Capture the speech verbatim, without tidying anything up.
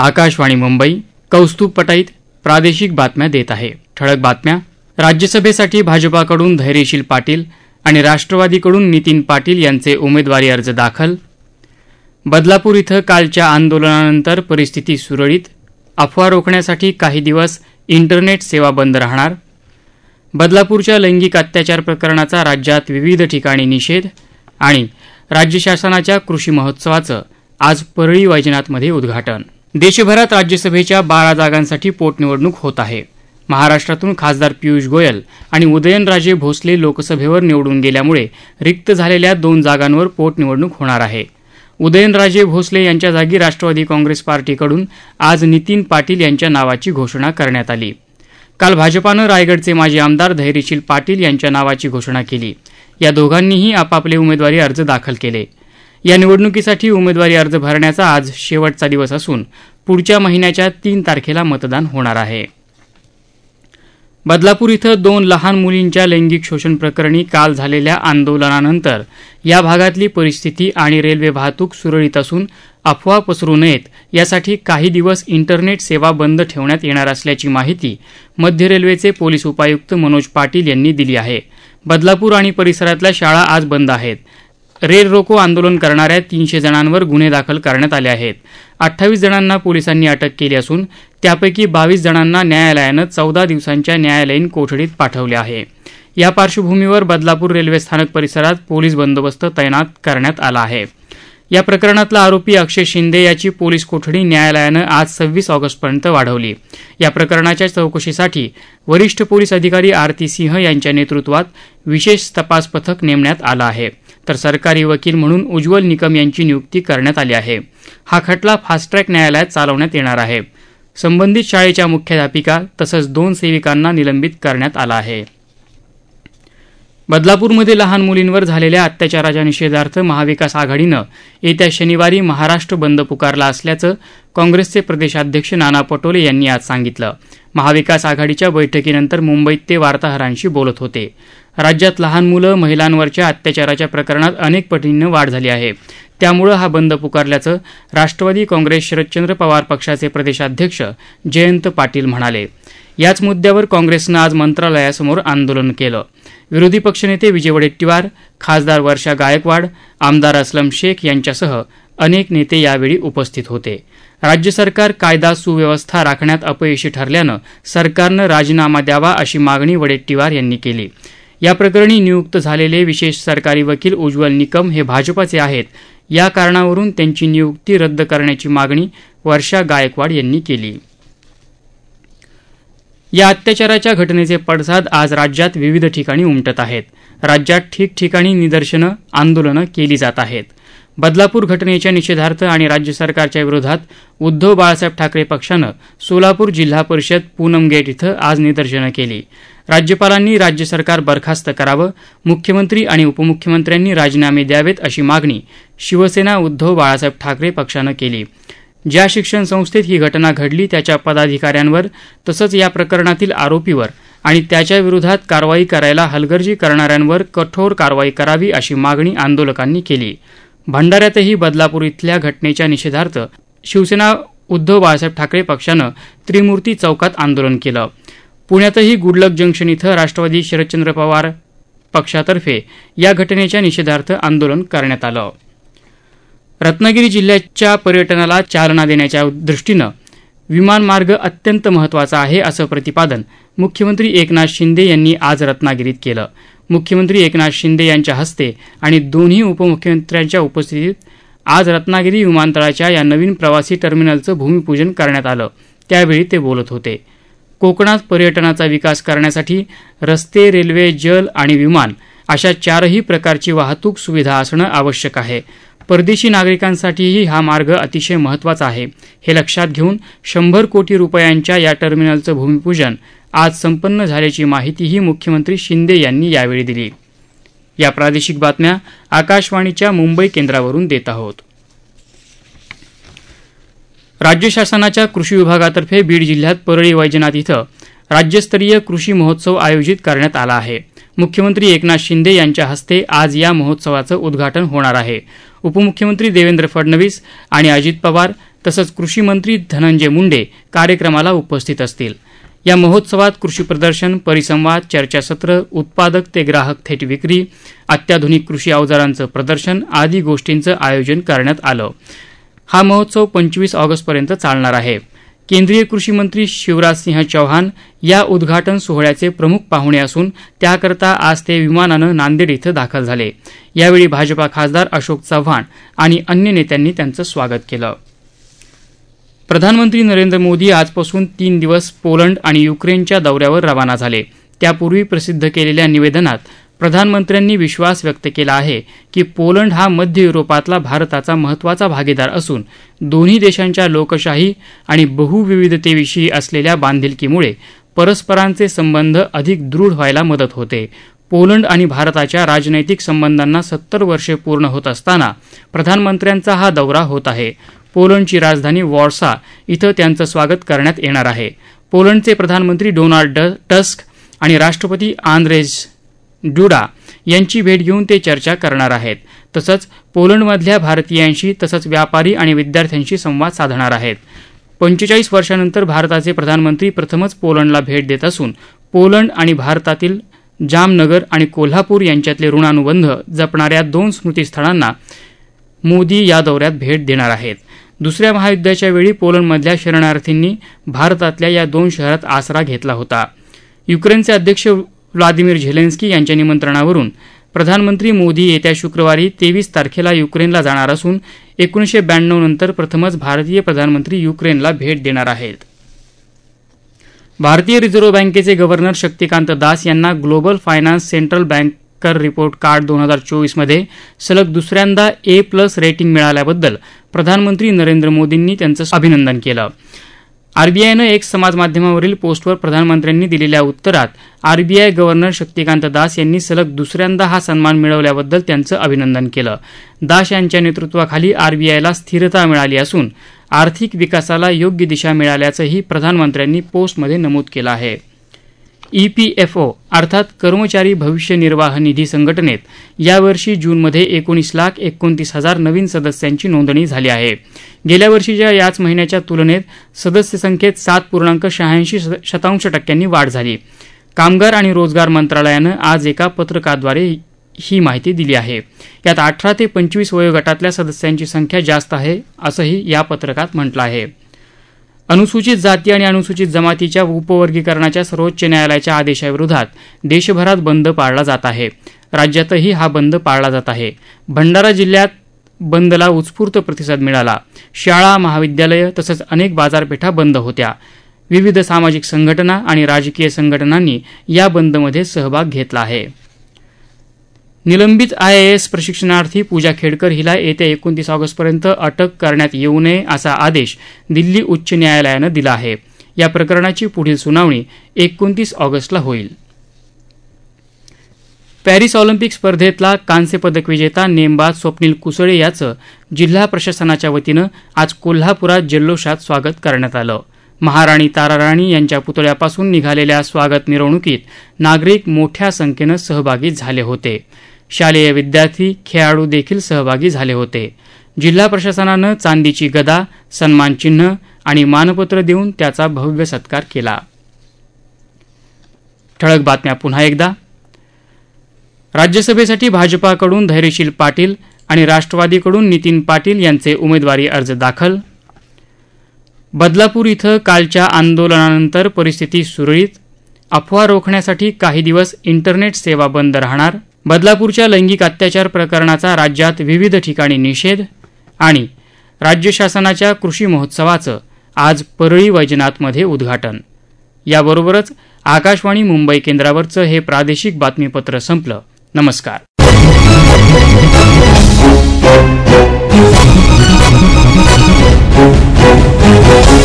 आकाशवाणी मुंबई. कौस्तुभ पटाईत प्रादेशिक बातम्या देत आहे. ठळक बातम्या. राज्यसभेसाठी भाजपाकडून धैर्यशील पाटील आणि राष्ट्रवादीकडून नितीन पाटील यांचे उमेदवारी अर्ज दाखल. बदलापूर इथं कालच्या आंदोलनानंतर परिस्थिती सुरळीत. अफवा रोखण्यासाठी काही दिवस इंटरनेट सेवा बंद राहणार. बदलापूरच्या लैंगिक अत्याचार प्रकरणाचा राज्यात विविध ठिकाणी निषेध. आणि राज्य शासनाच्या कृषी महोत्सवाचं आज परळी वैजनाथमध्ये उद्घाटन. देशभरात राज्यसभेच्या बारा जागांसाठी पोटनिवडणूक होत आहे. महाराष्ट्रातून खासदार पियुष गोयल आणि उदयनराजे भोसले लोकसभेवर निवडून गेल्यामुळे रिक्त झालेल्या दोन जागांवर पोटनिवडणूक होणार आहे. उदयनराजे भोसले यांच्या जागी राष्ट्रवादी काँग्रेस पार्टीकडून आज नितीन पाटील यांच्या नावाची घोषणा करण्यात आली. काल भाजपानं रायगडचे माजी आमदार धैर्यशील पाटील यांच्या नावाची घोषणा केली. या दोघांनीही आपापले उमेदवारी अर्ज दाखल केले. या निवडणुकीसाठी उमेदवारी अर्ज भरण्याचा आज शेवटचा दिवस असून पुढच्या महिन्याच्या तीन तारखेला मतदान होणार आहे. बदलापूर इथं दोन लहान मुलींच्या लैंगिक शोषण प्रकरणी काल झालेल्या आंदोलनानंतर या भागातली परिस्थिती आणि रेल्वे वाहतूक सुरळीत असून अफवा पसरू नयेत यासाठी काही दिवस इंटरनेट सेवा बंद ठेवण्यात येणार असल्याची माहिती मध्य रेल्वेचे पोलीस उपायुक्त मनोज पाटील यांनी दिली आहे. बदलापूर आणि परिसरातल्या शाळा आज बंद आहेत. रेल रोको आंदोलन करणाऱ्या तीनशे जणांवर गुन्हे दाखल करण्यात आले आहेत. अठ्ठावीस जणांना पोलिसांनी अटक केली असून त्यापैकी बावीस जणांना न्यायालयानं चौदा दिवसांच्या न्यायालयीन कोठडीत पाठवले आहे. या पार्श्वभूमीवर बदलापूर रेल्वे स्थानक परिसरात पोलीस बंदोबस्त तैनात करण्यात आला आहे. या प्रकरणातला आरोपी अक्षय शिंदे याची पोलीस कोठडी न्यायालयानं आज सव्वीस ऑगस्टपर्यंत वाढवली. या प्रकरणाच्या चौकशीसाठी वरिष्ठ पोलीस अधिकारी आरती सिंह यांच्या नेतृत्वात विशेष तपास पथक नेमण्यात आलं आहे. तर सरकारी वकील म्हणून उज्ज्वल निकम यांची नियुक्ती करण्यात आली आहे. हा खटला फास्ट ट्रॅक न्यायालयात चालवण्यात येणार आहे. संबंधित शाळेच्या मुख्याध्यापिका तसंच दोन सेविकांना निलंबित करण्यात आलं आहे. बदलापूरमध्ये लहान मुलींवर झालेल्या अत्याचाराच्या निषेधार्थ महाविकास आघाडीनं येत्या शनिवारी महाराष्ट्र बंद पुकारला असल्याचं काँग्रेसचे प्रदेशाध्यक्ष नाना पटोले यांनी आज सांगितलं. महाविकास आघाडीच्या बैठकीनंतर मुंबईत ते वार्ताहरांशी बोलत होते. राज्यात लहान मुलं महिलांवरच्या अत्याचाराच्या प्रकरणात अनेक पटीनं वाढ झाली आहे. त्यामुळे हा बंद पुकारल्याचं राष्ट्रवादी काँग्रेस शरदचंद्र पवार पक्षाचे प्रदेशाध्यक्ष जयंत पाटील म्हणाले. याच मुद्द्यावर काँग्रेसनं आज मंत्रालयासमोर आंदोलन केलं. विरोधी पक्षनेते विजय वडेट्टीवार, खासदार वर्षा गायकवाड, आमदार असलम शेख यांच्यासह अनेक नेते यावेळी उपस्थित होते. राज्य सरकार कायदा सुव्यवस्था राखण्यात अपयशी ठरल्यानं सरकारनं राजीनामा द्यावा अशी मागणी वडेट्टीवार यांनी केली. या प्रकरणी नियुक्त झालेले विशेष सरकारी वकील उज्ज्वल निकम हे भाजपाचे आहेत. या कारणावरून त्यांची नियुक्ती रद्द करण्याची मागणी वर्षा गायकवाड यांनी केली. या अत्याचाराच्या घटनेचे पडसाद आज राज्यात विविध ठिकाणी उमटत आहेत. राज्यात ठिकठिकाणी निदर्शनं, आंदोलनं केली जात आहेत. बदलापूर घटनेच्या निषेधार्थ आणि राज्य सरकारच्या विरोधात उद्धव बाळासाहेब ठाकरे पक्षानं सोलापूर जिल्हा परिषद पूनम गेट इथं आज निदर्शनं केली. राज्यपालांनी राज्य सरकार बरखास्त करावं, मुख्यमंत्री आणि उपमुख्यमंत्र्यांनी राजीनामे द्यावेत अशी मागणी शिवसेना उद्धव बाळासाहेब ठाकरे पक्षानं केली. ज्या शिक्षण संस्थेत ही घटना घडली त्याच्या पदाधिकाऱ्यांवर तसंच या प्रकरणातील आरोपीवर आणि त्याच्या विरोधात कारवाई करायला हलगर्जी करणाऱ्यांवर कठोर कारवाई करावी अशी मागणी आंदोलकांनी केली. भंडाऱ्यातही बदलापूर इथल्या घटनेच्या निषेधार्थ शिवसेना उद्धव बाळासाहेब ठाकरे पक्षानं त्रिमूर्ती चौकात आंदोलन केलं. पुण्यातही गुडलक जंक्शन इथं राष्ट्रवादी शरदचंद्र पवार पक्षातर्फे या घटनेच्या निषेधार्थ आंदोलन करण्यात आलं. रत्नागिरी जिल्ह्याच्या पर्यटनाला चालना देण्याच्या दृष्टीनं विमानमार्ग अत्यंत महत्त्वाचा आहे असं प्रतिपादन मुख्यमंत्री एकनाथ शिंदे यांनी आज रत्नागिरीत केलं. मुख्यमंत्री एकनाथ शिंदे यांच्या हस्ते आणि दोन्ही उपमुख्यमंत्र्यांच्या उपस्थितीत आज रत्नागिरी विमानतळाच्या या नवीन प्रवासी टर्मिनलचं भूमिपूजन करण्यात आलं. त्यावेळी ते बोलत होते. कोकणात पर्यटनाचा विकास करण्यासाठी रस्ते, रेल्वे, जल आणि विमान अशा चारही प्रकारची वाहतूक सुविधा असणं आवश्यक आहे. परदेशी नागरिकांसाठीही हा मार्ग अतिशय महत्त्वाचा आहे. हे लक्षात घेऊन शंभर कोटी रुपयांच्या या टर्मिनलचं भूमिपूजन आज संपन्न झाल्याची माहितीही मुख्यमंत्री शिंदे यांनी यावेळी दिली. या प्रादेशिक बातम्या आकाशवाणीच्या मुंबई केंद्रावरून देत आहोत. राज्य शासनाच्या कृषी विभागातर्फे बीड जिल्ह्यात परळी वैजनाथ इथं राज्यस्तरीय कृषी महोत्सव आयोजित करण्यात आला आहे. मुख्यमंत्री एकनाथ शिंदे यांच्या हस्ते आज या महोत्सवाचं उद्घाटन होणार आहे. उपमुख्यमंत्री देवेंद्र फडणवीस आणि अजित पवार, तसंच कृषी मंत्री धनंजय मुंडे कार्यक्रमाला उपस्थित असतील. या महोत्सवात कृषी प्रदर्शन, परिसंवाद, चर्चासत्र, उत्पादक ते ग्राहक थेट विक्री, अत्याधुनिक कृषी अवजारांचं प्रदर्शन आदी गोष्टींचं आयोजन करण्यात आलं. हा महोत्सव पंचवीस ऑगस्टपर्यंत चालणार आहे. केंद्रीय कृषी मंत्री शिवराजसिंह चौहान या उद्घाटन सोहळ्याचे प्रमुख पाहुणे असून त्याकरता आज ते विमानानं नांदेड इथं दाखल झाले. यावेळी भाजपा खासदार अशोक चव्हाण आणि अन्य नेत्यांनी त्यांचं स्वागत केलं. प्रधानमंत्री नरेंद्र मोदी आजपासून तीन दिवस पोलंड आणि युक्रेनच्या दौऱ्यावर रवाना झाले. त्यापूर्वी प्रसिद्ध केलेल्या निवेदनात प्रधानमंत्र्यांनी विश्वास व्यक्त केला आहे की पोलंड हा मध्य युरोपातला भारताचा महत्त्वाचा भागीदार असून दोन्ही देशांच्या लोकशाही आणि बहुविविधतेविषयी असलेल्या बांधिलकीमुळे परस्परांचे संबंध अधिक दृढ व्हायला मदत होते. पोलंड आणि भारताच्या राजनैतिक संबंधांना सत्तर वर्षे पूर्ण होत असताना प्रधानमंत्र्यांचा हा दौरा होत आहे. पोलंडची राजधानी वॉर्सा इथं त्यांचं स्वागत करण्यात येणार आहे. पोलंडचे प्रधानमंत्री डोनाल्ड टस्क आणि राष्ट्रपती आंद्रेज डुडा यांची भेट घेऊन ते चर्चा करणार आहेत. तसंच पोलंडमधल्या भारतीयांशी तसंच व्यापारी आणि विद्यार्थ्यांशी संवाद साधणार आहेत. पंचेचाळीस वर्षांनंतर भारताचे प्रधानमंत्री प्रथमच पोलंडला भेट देत असून पोलंड आणि भारतातील जामनगर आणि कोल्हापूर यांच्यातले ऋणानुबंध जपणाऱ्या दोन स्मृतीस्थळांना मोदी या दौऱ्यात भेट देणार आहेत. दुसऱ्या महायुद्धाच्या वेळी पोलंडमधल्या शरणार्थींनी भारतातल्या या दोन शहरात आसरा घेतला होता. युक्रेनचे अध्यक्ष व्लादिमीर झेलेन्स्की यांच्या निमंत्रणावरून प्रधानमंत्री मोदी येत्या शुक्रवारी तेवीस तारखेला युक्रेनला जाणार असून एकोणीसशे ब्याण्णव नंतर प्रथमच भारतीय प्रधानमंत्री युक्रेनला भेट देणार आहेत. भारतीय रिझर्व्ह बँकेचे गव्हर्नर शक्तिकांत दास यांना global finance central banker report card दोन हजार चोवीसमध्ये सलग दुसऱ्यांदा ए प्लस रेटिंग मिळाल्याबद्दल प्रधानमंत्री नरेंद्र मोदींनी त्यांचं अभिनंदन केलं. आरबीआयनं एक समाजमाध्यमावरील पोस्टवर प्रधानमंत्र्यांनी दिलेल्या उत्तरात आरबीआय गव्हर्नर शक्तिकांत दास यांनी सलग दुसऱ्यांदा हा सन्मान मिळवल्याबद्दल त्यांचं अभिनंदन केलं. दास यांच्या नेतृत्वाखाली आरबीआयला स्थिरता मिळाली असून आर्थिक विकासाला योग्य दिशा मिळाल्याचंही प्रधानमंत्र्यांनी पोस्टमध्ये नमूद केलं आहे. ईपीएफओ अर्थात कर्मचारी भविष्य निर्वाह निधी संघटनेत यावर्षी जूनमध्ये एकोणीस लाख एकोणतीस हजार नवीन सदस्यांची नोंदणी झाली आहे. गेल्या वर्षीच्या याच महिन्याच्या तुलनेत सदस्य संख्येत सात पूर्णांक शहाऐंशी शतांश टक्क्यांनी वाढ झाली. कामगार आणि रोजगार मंत्रालयानं आज एका पत्रकाद्वारे ही माहिती दिली आहे. यात अठरा ते पंचवीस वयोगटातल्या सदस्यांची संख्या जास्त आहे असंही या पत्रकात म्हटलं आहे. अनुसूचित जाती आणि अनुसूचित जमातीच्या उपवर्गीकरणाच्या सर्वोच्च न्यायालयाच्या आदेशाविरोधात देशभरात बंद पाळला जात आहे. राज्यातही हा बंद पाळला जात आहे. भंडारा जिल्ह्यात बंदला उत्स्फूर्त प्रतिसाद मिळाला. शाळा, महाविद्यालयं तसंच अनेक बाजारपेठा बंद होत्या. विविध सामाजिक संघटना आणि राजकीय संघटनांनी या बंदमध्ये सहभाग घेतला आहे. निलंबित आयएएस प्रशिक्षणार्थी पूजा खेडकर हिला येत्या एकोणतीस ऑगस्टपर्यंत अटक करण्यात येऊ नये असा आदेश दिल्ली उच्च न्यायालयानं दिला आहे. या प्रकरणाची पुढील सुनावणी एकोणतीस ऑगस्टला होईल. पॅरिस ऑलिम्पिक स्पर्धेतला कांस्यपदक विजेता नेमबाज स्वप्नील कुसळे याचं जिल्हा प्रशासनाच्या वतीनं आज कोल्हापुरात जल्लोषात स्वागत करण्यात आलं. महाराणी ताराराणी यांच्या पुतळ्यापासून निघालेल्या स्वागत मिरवणुकीत नागरिक मोठ्या संख्येनं सहभागी झाले होते. शालेय विद्यार्थी, खेळाडू देखील सहभागी झाले होते. जिल्हा प्रशासनानं चांदीची गदा, सन्मानचिन्ह आणि मानपत्र देऊन त्याचा भव्य सत्कार केला. ठळक बातम्या पुन्हा एकदा. राज्यसभेसाठी भाजपाकडून धैर्यशील पाटील आणि राष्ट्रवादीकडून नितीन पाटील यांचे उमेदवारी अर्ज दाखल. बदलापूर इथं कालच्या आंदोलनानंतर परिस्थिती सुरळीत. अफवा रोखण्यासाठी काही दिवस इंटरनेट सेवा बंद राहणार. बदलापूरच्या लैंगिक अत्याचार प्रकरणाचा राज्यात विविध ठिकाणी निषेध. आणि राज्य शासनाच्या कृषी महोत्सवाचं आज परळी वैजनाथमध्ये उद्घाटन. याबरोबरच आकाशवाणी मुंबई केंद्रावरचं हे प्रादेशिक बातमीपत्र संपलं. नमस्कार. Thank you.